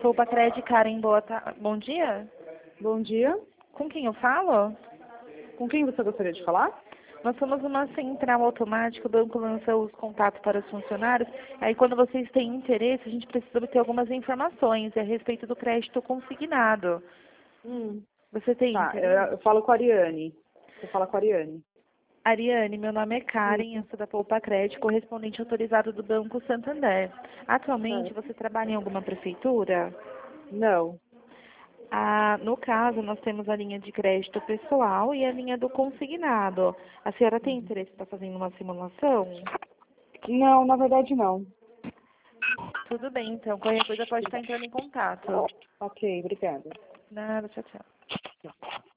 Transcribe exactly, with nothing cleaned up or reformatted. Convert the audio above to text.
Poupa Cred, Karen, boa ta... bom dia. Bom dia. Com quem eu falo? Com quem você gostaria de falar? Nós somos uma central automática, o banco lança os contatos para os funcionários. Aí quando vocês têm interesse, a gente precisa obter algumas informações a respeito do crédito consignado. Hum. Você tem Tá, interesse? eu, eu falo com a Ariane. Você fala com a Ariane. Ariane, meu nome é Karen, eu Isso. sou da Poupa Cred, correspondente autorizado do Banco Santander. Atualmente, Certo. você trabalha em alguma prefeitura? Não. Ah, no caso, nós temos a linha de crédito pessoal e a linha do consignado. A senhora tem interesse em estar fazendo uma simulação? Não, na verdade não. Tudo bem, então. Qualquer coisa pode estar entrando em contato. Ok, obrigada. Nada, tchau, tchau.